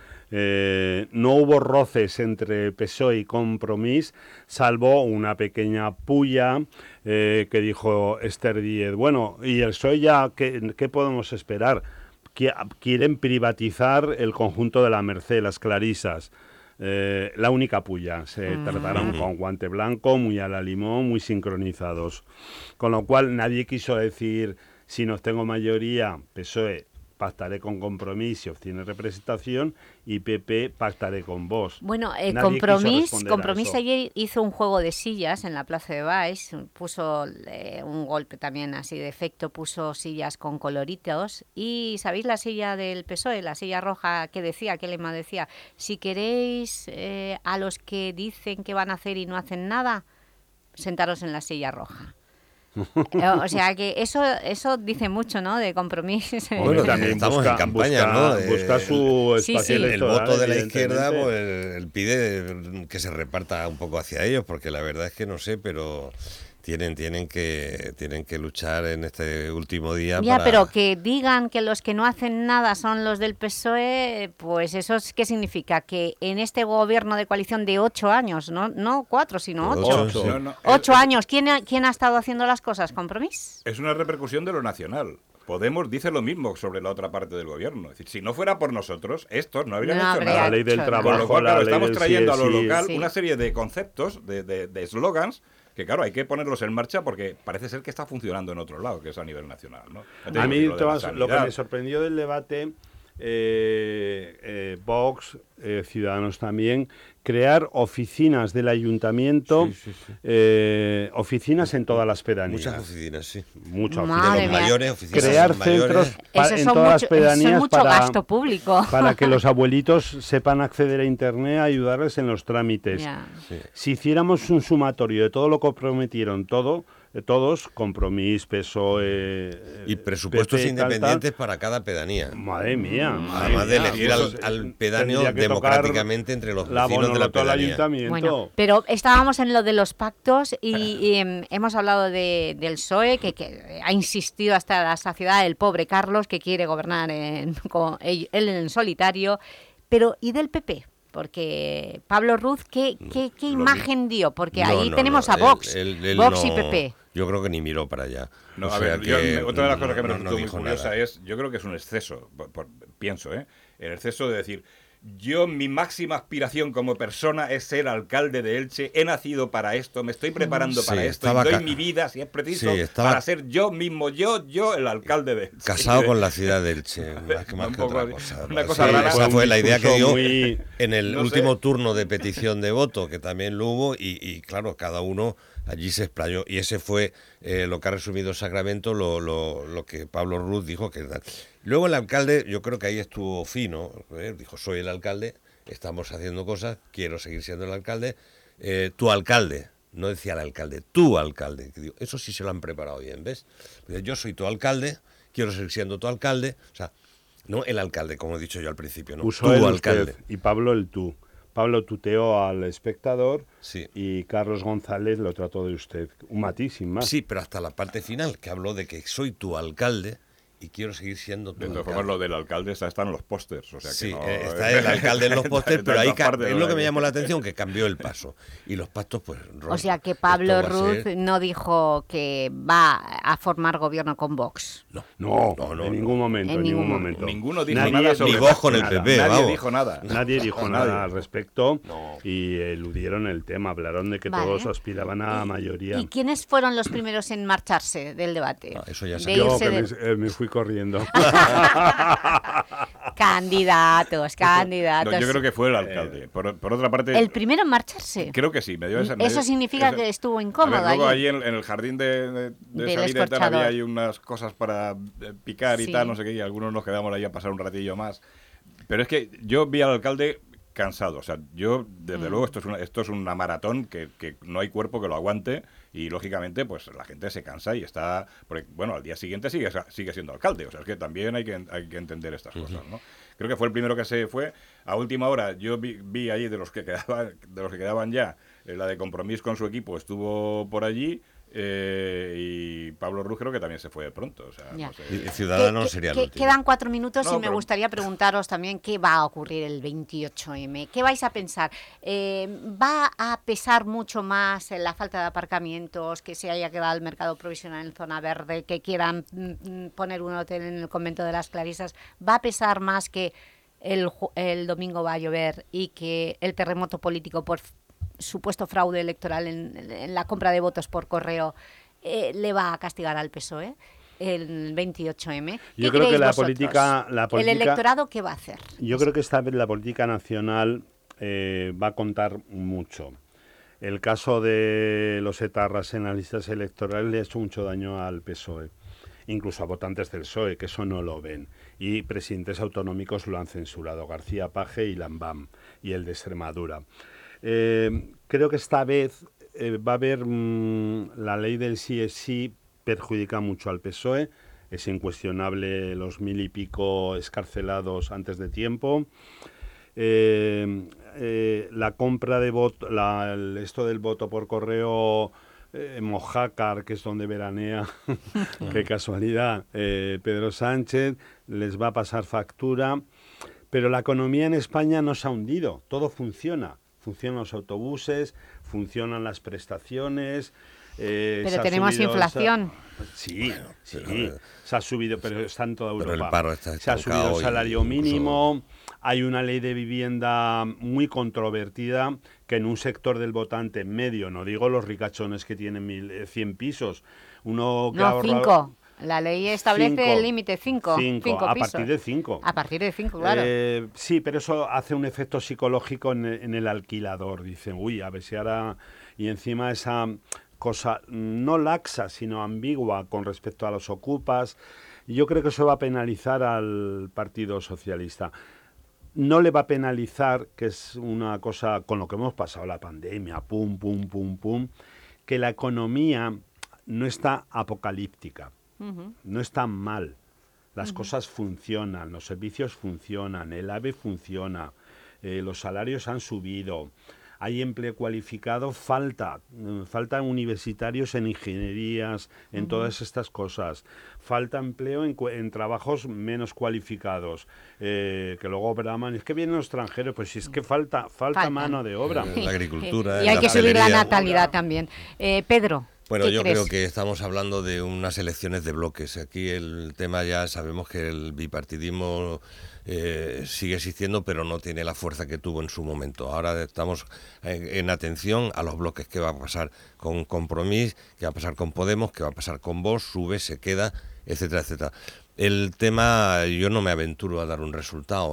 Speaker 6: Eh, no hubo roces entre P S O E y Compromís, salvo una pequeña puya eh, que dijo Esther Díez. Bueno, ¿y el P S O E ya qué, qué podemos esperar? Qui- Quieren privatizar el conjunto de la Merced, las Clarisas. Eh, la única puya. Se
Speaker 3: Mm.
Speaker 6: trataron con guante blanco, muy a la limón, muy sincronizados. Con lo cual nadie quiso decir, si no tengo mayoría, P S O E pactaré con Compromís si obtiene representación, y P P pactaré con Vox.
Speaker 3: Bueno, eh,
Speaker 6: Nadie quiso
Speaker 3: Compromís,
Speaker 6: responder a
Speaker 3: Compromís
Speaker 6: eso.
Speaker 3: ayer hizo un juego de sillas en la Plaza de Baix, puso eh, un golpe también así de efecto, puso sillas con coloritos. Y ¿sabéis la silla del P S O E, la silla roja que decía, qué lema decía? Si queréis eh, a los que dicen que van a hacer y no hacen nada, sentaros en la silla roja. Eh, O sea que eso eso dice mucho, ¿no? De Compromís.
Speaker 5: Bueno,
Speaker 6: también
Speaker 5: estamos
Speaker 6: busca-
Speaker 5: en campaña,
Speaker 6: busca-
Speaker 5: ¿no? Eh,
Speaker 6: busca su
Speaker 3: Sí,
Speaker 6: espacio
Speaker 3: sí.
Speaker 5: El
Speaker 6: electoral,
Speaker 5: voto de la izquierda,
Speaker 6: evidentemente.
Speaker 5: pues él pide que se reparta un poco hacia ellos, porque la verdad es que no sé, pero tienen tienen que tienen que luchar en este último día.
Speaker 3: Ya,
Speaker 5: para...
Speaker 3: pero que digan que los que no hacen nada son los del P S O E, pues eso es, ¿qué significa? Que en este gobierno de coalición de ocho años, no, no cuatro, sino
Speaker 5: De
Speaker 3: ocho.
Speaker 5: ocho, sí.
Speaker 4: No, no,
Speaker 3: Ocho
Speaker 4: es-
Speaker 3: años. ¿Quién ha, ¿Quién ha estado haciendo las cosas? ¿Compromís?
Speaker 4: Es una repercusión de lo nacional. Podemos dice lo mismo sobre la otra parte del gobierno. Es decir, si no fuera por nosotros, estos no habrían
Speaker 3: No
Speaker 4: hecho
Speaker 3: habría
Speaker 4: nada.
Speaker 6: La ley del
Speaker 3: hecho nada.
Speaker 4: Con
Speaker 6: trabajo,
Speaker 4: lo cual,
Speaker 6: la
Speaker 4: claro,
Speaker 6: ley
Speaker 4: estamos
Speaker 6: del
Speaker 4: trayendo a lo
Speaker 6: sí es sí.
Speaker 4: local
Speaker 3: Sí.
Speaker 4: una serie de conceptos, de de- de eslogans, que claro, hay que ponerlos en marcha porque parece ser que está funcionando en otro lado, que es a nivel nacional, ¿no? Ya te
Speaker 6: A
Speaker 4: digo,
Speaker 6: mí,
Speaker 4: y lo de la
Speaker 6: Tomás, lo que
Speaker 4: sanidad.
Speaker 6: me sorprendió del debate, eh, eh, Vox, eh, Ciudadanos también, crear oficinas del ayuntamiento,
Speaker 5: Sí, sí, sí.
Speaker 6: eh, oficinas en todas las pedanías.
Speaker 5: Muchas oficinas, sí.
Speaker 6: Muchas
Speaker 3: Madre
Speaker 5: De
Speaker 6: oficinas.
Speaker 5: los
Speaker 3: mía.
Speaker 5: mayores, oficinas
Speaker 6: Crear
Speaker 5: mayores.
Speaker 6: centros pa-
Speaker 3: Eso
Speaker 6: en
Speaker 3: son
Speaker 6: todas
Speaker 3: mucho,
Speaker 6: las
Speaker 3: eso es
Speaker 6: pedanías
Speaker 3: mucho
Speaker 6: para,
Speaker 3: gasto público.
Speaker 6: para que los abuelitos sepan acceder a Internet, ayudarles en los trámites.
Speaker 3: Ya.
Speaker 6: Si hiciéramos un sumatorio de todo lo que prometieron todo, eh, todos, Compromís, P S O E... eh,
Speaker 5: Y presupuestos
Speaker 6: P P, tal, tal.
Speaker 5: independientes para cada pedanía.
Speaker 6: Madre mía. madre
Speaker 5: Además de
Speaker 6: mía.
Speaker 5: elegir
Speaker 6: Eso
Speaker 5: al,
Speaker 6: es-
Speaker 5: al pedáneo
Speaker 6: tendría que tocar
Speaker 5: democráticamente entre los
Speaker 6: la
Speaker 5: vecinos de la
Speaker 6: bonoloto al
Speaker 5: pedanía.
Speaker 6: ayuntamiento.
Speaker 3: Bueno, pero estábamos en lo de los pactos y, y, em, hemos hablado de, del P S O E, que, que ha insistido hasta la saciedad, el pobre Carlos, que quiere gobernar en, con, él él en solitario, pero ¿y del P P? Porque Pablo Ruz, ¿qué, qué, qué
Speaker 5: Lo
Speaker 3: imagen dio? Porque
Speaker 5: No,
Speaker 3: ahí
Speaker 5: no,
Speaker 3: tenemos
Speaker 5: no,
Speaker 3: a
Speaker 5: él-
Speaker 3: Vox,
Speaker 5: él- él
Speaker 3: Vox y
Speaker 5: no-
Speaker 3: P P.
Speaker 5: Yo creo que ni miró para allá.
Speaker 4: No,
Speaker 5: O
Speaker 4: a
Speaker 5: sea
Speaker 4: ver, yo-
Speaker 5: que
Speaker 4: otra de las cosas que me
Speaker 5: no-
Speaker 4: resultó
Speaker 5: no
Speaker 4: muy
Speaker 5: dijo
Speaker 4: curiosa
Speaker 5: nada.
Speaker 4: es, yo creo que es un exceso, por- por- pienso, ¿eh? El exceso de decir, yo mi máxima aspiración como persona es ser alcalde de Elche, he nacido para esto, me estoy preparando
Speaker 5: Sí,
Speaker 4: para esto, y
Speaker 5: estaba
Speaker 4: doy
Speaker 5: ca-
Speaker 4: mi vida, si es preciso,
Speaker 5: Sí, estaba-
Speaker 4: para ser yo mismo, yo, yo, el alcalde de Elche.
Speaker 5: Casado con la ciudad de Elche, más que, más
Speaker 4: Un
Speaker 5: que
Speaker 4: poco
Speaker 5: otra
Speaker 4: así,
Speaker 5: cosa.
Speaker 4: una
Speaker 5: ¿no?
Speaker 4: cosa
Speaker 5: Sí,
Speaker 4: rara.
Speaker 5: esa
Speaker 6: Fue
Speaker 5: fue
Speaker 6: un
Speaker 5: la idea que
Speaker 6: discurso
Speaker 5: dio
Speaker 6: muy-
Speaker 5: en el
Speaker 4: no sé.
Speaker 5: último turno de petición de voto, que también lo hubo, y, y claro, cada uno allí se explayó. Y ese fue eh, lo que ha resumido Sacramento, lo, lo, lo que Pablo Ruz dijo. que Luego el alcalde, yo creo que ahí estuvo fino, ¿eh? Dijo, soy el alcalde, estamos haciendo cosas, quiero seguir siendo el alcalde. Eh, tu alcalde, no decía el alcalde, tu alcalde. Digo, eso sí se lo han preparado bien, ¿ves? Yo soy tu alcalde, quiero seguir siendo tu alcalde, o sea, no el alcalde, como he dicho yo al principio, no,
Speaker 6: Usó
Speaker 5: tu
Speaker 6: el
Speaker 5: alcalde.
Speaker 6: usted y Pablo el tú. Pablo tuteó al espectador
Speaker 5: Sí.
Speaker 6: y Carlos González lo trató de usted. Un matiz, sin más.
Speaker 5: Sí, pero hasta la parte final, que habló de que soy tu alcalde y quiero seguir siendo tu
Speaker 4: De todas
Speaker 5: alcalde.
Speaker 4: formas, lo del alcalde está, está en los pósters. O sea que
Speaker 5: Sí,
Speaker 4: no-
Speaker 5: eh, está el alcalde en los pósters, pero ahí ca- es lo que me llamó la
Speaker 4: atención.
Speaker 5: atención, que cambió el paso. Y los pactos, pues...
Speaker 3: O sea que Pablo
Speaker 5: esto va a
Speaker 3: Ruz
Speaker 5: ser-
Speaker 3: no dijo que va a formar gobierno con Vox.
Speaker 5: No,
Speaker 6: No,
Speaker 5: No, no,
Speaker 6: en
Speaker 5: no.
Speaker 6: ningún momento,
Speaker 3: En
Speaker 6: en ningún
Speaker 3: ningún
Speaker 6: momento.
Speaker 4: Ninguno dijo
Speaker 6: Nadie
Speaker 4: nada sobre
Speaker 5: Ni Vox con el
Speaker 6: nada.
Speaker 5: P P,
Speaker 4: Nadie
Speaker 5: vamos.
Speaker 4: dijo nada.
Speaker 6: Nadie dijo
Speaker 4: Nadie.
Speaker 6: nada al respecto
Speaker 5: No.
Speaker 6: y eludieron el tema. Hablaron de que
Speaker 3: Vale.
Speaker 6: todos aspiraban a mayoría.
Speaker 3: ¿Y quiénes fueron los primeros en marcharse del debate?
Speaker 5: Ah, eso ya
Speaker 3: De
Speaker 5: sé.
Speaker 6: Yo
Speaker 3: irse
Speaker 6: que
Speaker 3: de-
Speaker 6: me, eh, me fui corriendo.
Speaker 3: Candidatos,
Speaker 4: No,
Speaker 3: candidatos.
Speaker 4: yo creo que fue el alcalde. Por, por otra parte,
Speaker 3: ¿El primero en marcharse?
Speaker 4: creo que sí. Me dio esa, me
Speaker 3: Eso
Speaker 4: dio-
Speaker 3: significa
Speaker 4: esa-
Speaker 3: que estuvo
Speaker 4: A
Speaker 3: incómodo
Speaker 4: ver, luego
Speaker 3: allí.
Speaker 4: ahí en, en el jardín de, de, de
Speaker 3: Del
Speaker 4: salida y tal,
Speaker 3: escorchador.
Speaker 4: había ahí unas cosas para eh, picar y
Speaker 3: Sí.
Speaker 4: tal, no sé qué, y algunos nos quedamos ahí a pasar un ratillo más. Pero es que yo vi al alcalde cansado. O sea, yo, desde
Speaker 3: Mm.
Speaker 4: luego, esto es una, esto es una maratón que, que no hay cuerpo que lo aguante y, lógicamente, pues la gente se cansa y está... Porque, bueno, al día siguiente sigue, sigue siendo alcalde. O sea, es que también hay que, hay que entender estas cosas, ¿no? Creo que fue el primero que se fue. A última hora yo vi, vi ahí de los que quedaban, de los que quedaban ya, eh, la de Compromís con su equipo estuvo por allí. Eh, y Pablo Ruz creo que también se fue pronto. O sea,
Speaker 3: Ya.
Speaker 4: no sé.
Speaker 5: Y Ciudadanos
Speaker 3: Que-
Speaker 5: sería el
Speaker 3: que-
Speaker 5: último.
Speaker 3: Quedan cuatro minutos
Speaker 4: No,
Speaker 3: y me
Speaker 4: pero-
Speaker 3: gustaría preguntaros también qué va a ocurrir el veintiocho eme. ¿Qué vais a pensar? Eh, ¿Va a pesar mucho más en la falta de aparcamientos, que se haya quedado el mercado provisional en zona verde, que quieran mm, poner un hotel en el convento de las Clarisas? ¿Va a pesar más que el, ju- el domingo va a llover y que el terremoto político por f- supuesto fraude electoral en, en la compra de votos por correo eh, le va a castigar al P S O E el veintiocho eme? ¿Qué
Speaker 6: Yo creo que
Speaker 3: creéis
Speaker 6: la
Speaker 3: vosotros?
Speaker 6: política- la política-
Speaker 3: ¿El electorado qué va a hacer?
Speaker 6: Yo creo que esta vez la política nacional eh, va a contar mucho. El caso de los etarras en las listas electorales le ha hecho mucho daño al P S O E, incluso a votantes del P S O E, que eso no lo ven. Y presidentes autonómicos lo han censurado, García Page y Lambam, y el de Extremadura. Eh, creo que esta vez eh, va a haber mm, la ley del sí es sí perjudica mucho al P S O E. Es incuestionable los mil y pico escarcelados antes de tiempo. Eh, eh, la compra de voto, la, el- esto del voto por correo eh, en Mojácar, que es donde veranea, qué casualidad, eh, Pedro Sánchez, les va a pasar factura. Pero la economía en España no se ha hundido, todo funciona. Funcionan los autobuses, funcionan las prestaciones. eh,
Speaker 3: Pero
Speaker 6: se ha
Speaker 3: tenemos
Speaker 6: subido esa-
Speaker 3: inflación.
Speaker 6: Sí, sí,
Speaker 5: pero-
Speaker 6: se ha subido, pero está en toda
Speaker 5: Pero
Speaker 6: Europa.
Speaker 5: el paro está
Speaker 6: se ha subido el
Speaker 5: estancado y
Speaker 6: salario
Speaker 5: incluso-
Speaker 6: mínimo, hay una ley de vivienda muy controvertida que en un sector del votante medio, no digo los ricachones que tienen mil, eh, cien pisos, uno que
Speaker 3: No,
Speaker 6: ahorra-
Speaker 3: cinco. La ley establece
Speaker 6: Cinco.
Speaker 3: el límite cinco.
Speaker 6: Cinco,
Speaker 3: cinco
Speaker 6: a
Speaker 3: pisos.
Speaker 6: partir de cinco.
Speaker 3: A partir de cinco, claro.
Speaker 6: Eh, sí, pero eso hace un efecto psicológico en el, en el alquilador. Dicen, uy, a ver si ahora... Y encima esa cosa no laxa, sino ambigua con respecto a los ocupas. Yo creo que eso va a penalizar al Partido Socialista. No le va a penalizar, que es una cosa con lo que hemos pasado la pandemia, pum, pum, pum, pum, que la economía no está apocalíptica.
Speaker 3: Ujú.
Speaker 6: No está mal. Las cosas funcionan, los servicios funcionan, el AVE funciona, eh, los salarios han subido, hay empleo cualificado, falta, mm, faltan universitarios en ingenierías, en todas estas cosas, falta empleo en, cu- en trabajos menos cualificados, eh, que luego braman, es que vienen los extranjeros, pues si es que falta, falta
Speaker 3: Faltan.
Speaker 6: mano de obra.
Speaker 5: Eh, la agricultura,
Speaker 3: Y hay
Speaker 5: la
Speaker 3: que subir la
Speaker 5: hostelería.
Speaker 3: natalidad también. Eh, Pedro,
Speaker 5: Bueno,
Speaker 3: ¿qué
Speaker 5: yo
Speaker 3: crees?
Speaker 5: creo que estamos hablando de unas elecciones de bloques. Aquí el tema ya sabemos que el bipartidismo eh, sigue existiendo, pero no tiene la fuerza que tuvo en su momento. Ahora estamos en, en atención a los bloques. ¿Qué va a pasar con Compromís? ¿Qué va a pasar con Podemos? ¿Qué va a pasar con Vox? Sube, se queda, etcétera, etcétera. El tema, yo no me aventuro a dar un resultado.